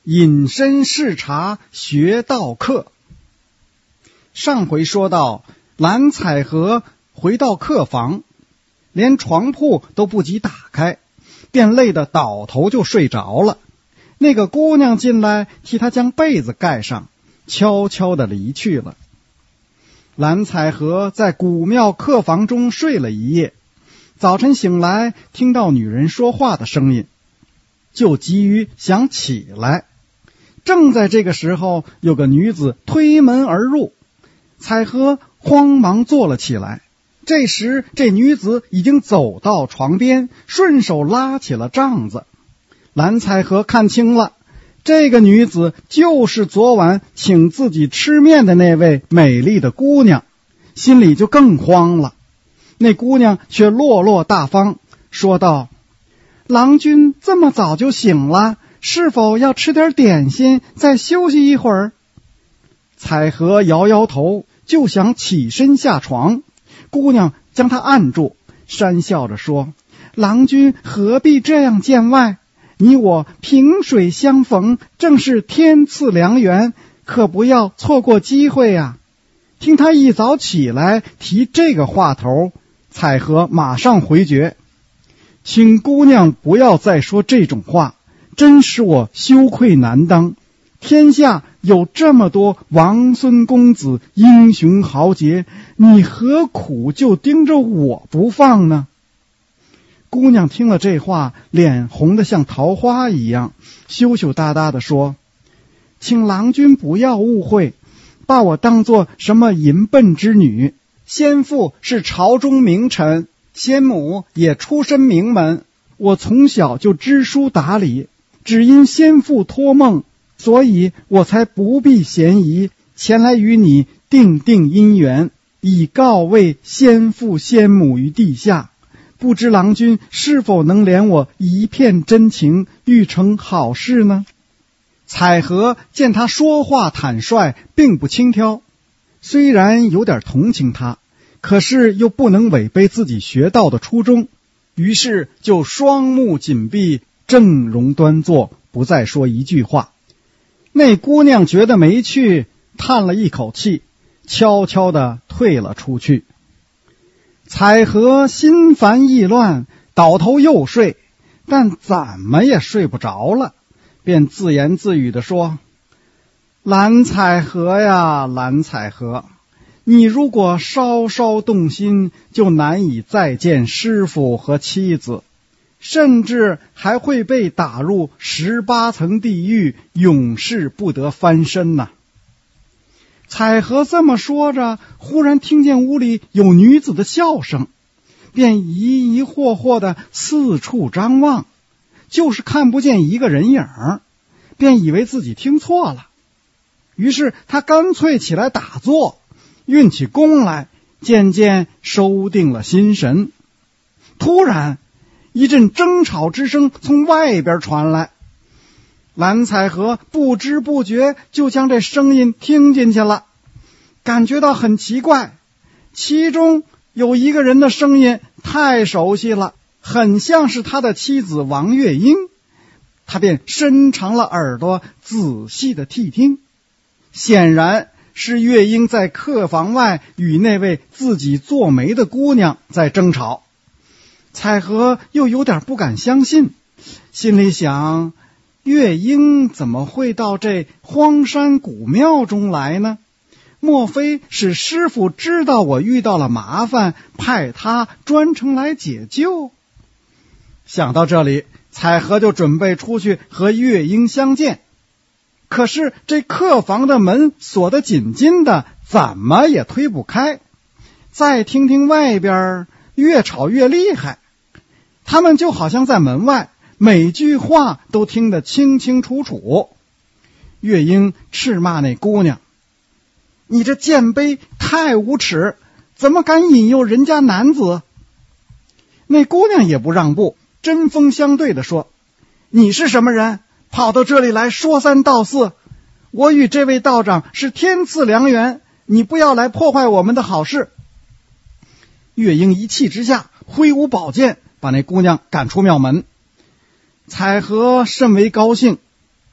隐身视察学道客。上回说到，蓝采和回到客房，连床铺都不及打开，便累得倒头就睡着了。那个姑娘进来替他将被子盖上，悄悄地离去了。蓝采和在古庙客房中睡了一夜，早晨醒来听到女人说话的声音，就急于想起来。正在这个时候，有个女子推门而入，采和慌忙坐了起来。这时这女子已经走到床边，顺手拉起了帐子。蓝采和看清了，这个女子就是昨晚请自己吃面的那位美丽的姑娘，心里就更慌了。那姑娘却落落大方，说道：郎君这么早就醒了，是否要吃点点心再休息一会儿？采和摇摇头，就想起身下床。姑娘将他按住，讪笑着说：郎君何必这样见外？你我萍水相逢，正是天赐良缘，可不要错过机会啊。听他一早起来提这个话头，采和马上回绝：请姑娘不要再说这种话，真使我羞愧难当。天下有这么多王孙公子英雄豪杰，你何苦就盯着我不放呢？姑娘听了这话，脸红得像桃花一样，羞羞答答地说：请郎君不要误会，把我当作什么淫笨之女。先父是朝中名臣，先母也出身名门，我从小就知书达理，只因先父托梦，所以我才不避嫌疑，前来与你定姻缘，以告慰先父先母于地下。不知郎君是否能怜我一片真情，欲成好事呢？采和见他说话坦率，并不轻佻，虽然有点同情他，可是又不能违背自己学道的初衷，于是就双目紧闭，正容端坐，不再说一句话。那姑娘觉得没趣，叹了一口气，悄悄地退了出去。采和心烦意乱，倒头又睡，但怎么也睡不着了，便自言自语地说：蓝采和呀，蓝采和，你如果稍稍动心，就难以再见师父和妻子，甚至还会被打入18层地狱，永世不得翻身呐。采和这么说着，忽然听见屋里有女子的笑声，便疑疑惑惑的四处张望，就是看不见一个人影，便以为自己听错了。于是他干脆起来打坐，运起功来，渐渐收定了心神。突然一阵争吵之声从外边传来，蓝采和不知不觉就将这声音听进去了，感觉到很奇怪，其中有一个人的声音太熟悉了，很像是他的妻子王月英。他便伸长了耳朵仔细的谛听，显然是月英在客房外与那位自己做媒的姑娘在争吵。采和又有点不敢相信，心里想，月英怎么会到这荒山古庙中来呢？莫非是师父知道我遇到了麻烦，派他专程来解救？想到这里，采和就准备出去和月英相见。可是这客房的门锁得紧紧的，怎么也推不开。再听听外边，越吵越厉害，他们就好像在门外，每句话都听得清清楚楚。月英斥骂那姑娘：你这贱卑，太无耻，怎么敢引诱人家男子？那姑娘也不让步，针锋相对地说：你是什么人，跑到这里来说三道四？我与这位道长是天赐良缘，你不要来破坏我们的好事。月英一气之下挥舞宝剑，把那姑娘赶出庙门。采和甚为高兴，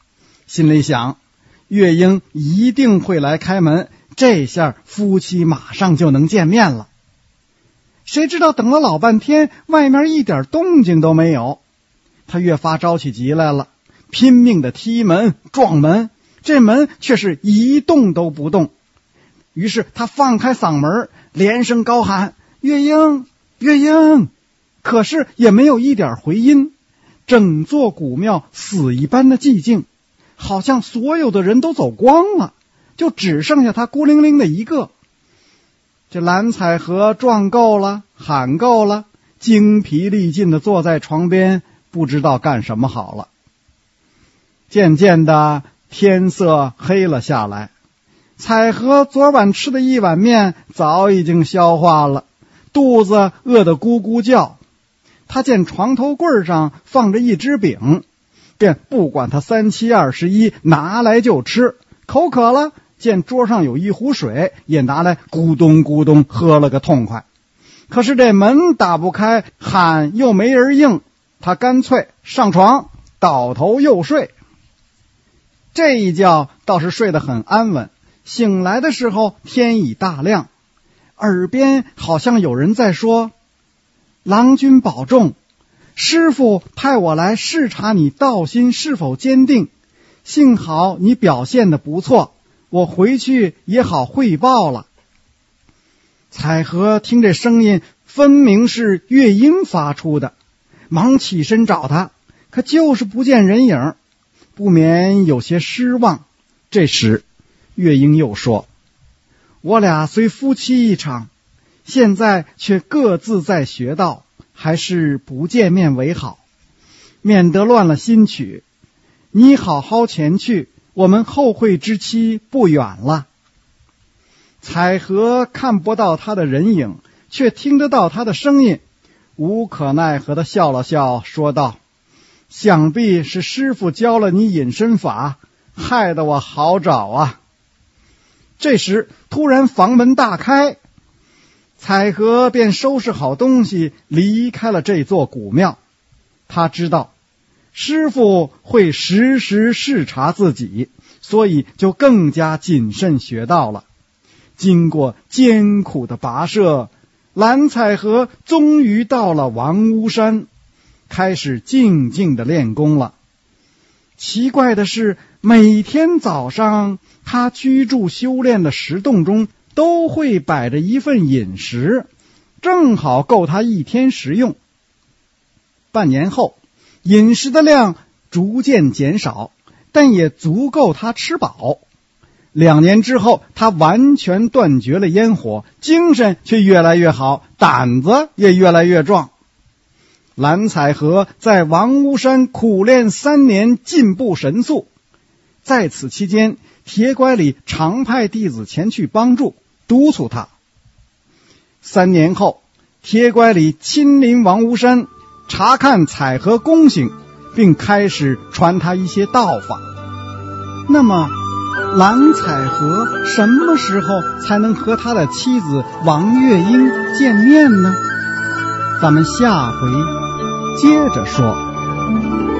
心里想，月英一定会来开门，这下夫妻马上就能见面了。谁知道等了老半天，外面一点动静都没有，他越发着起急来了，拼命的踢门撞门，这门却是一动都不动。于是他放开嗓门，连声高喊：月英，月英！可是也没有一点回音，整座古庙死一般的寂静，好像所有的人都走光了，就只剩下他孤零零的一个。这蓝采和撞够了，喊够了，精疲力尽的坐在床边，不知道干什么好了。渐渐的天色黑了下来，采和昨晚吃的一碗面早已经消化了，肚子饿得咕咕叫。他见床头柜上放着一只饼，便不管他3七21，拿来就吃。口渴了，见桌上有一壶水，也拿来咕咚咕咚喝了个痛快。可是这门打不开，喊又没人应，他干脆上床倒头又睡。这一觉倒是睡得很安稳，醒来的时候天已大亮，耳边好像有人在说：郎君保重，师父派我来视察你道心是否坚定，幸好你表现得不错，我回去也好汇报了。采和听这声音分明是月英发出的，忙起身找他，可就是不见人影，不免有些失望。这时月英又说：我俩虽夫妻一场，现在却各自在学道，还是不见面为好，免得乱了心曲。你好好前去，我们后会之期不远了。采和看不到他的人影，却听得到他的声音，无可奈何地笑了笑，说道：想必是师父教了你隐身法，害得我好找啊。这时突然房门大开，采和便收拾好东西离开了这座古庙。他知道师父会时时视察自己，所以就更加谨慎学道了。经过艰苦的跋涉，蓝采和终于到了王屋山，开始静静的练功了。奇怪的是，每天早上他居住修炼的石洞中都会摆着一份饮食，正好够他一天食用。半年后，饮食的量逐渐减少，但也足够他吃饱。2年之后，他完全断绝了烟火，精神却越来越好，胆子也越来越壮。蓝采和在王屋山苦练3年，进步神速。在此期间，铁拐李常派弟子前去帮助督促他。3年后，铁拐李亲临王屋山，查看采和功行，并开始传他一些道法。那么蓝采和什么时候才能和他的妻子王月英见面呢？咱们下回接着说。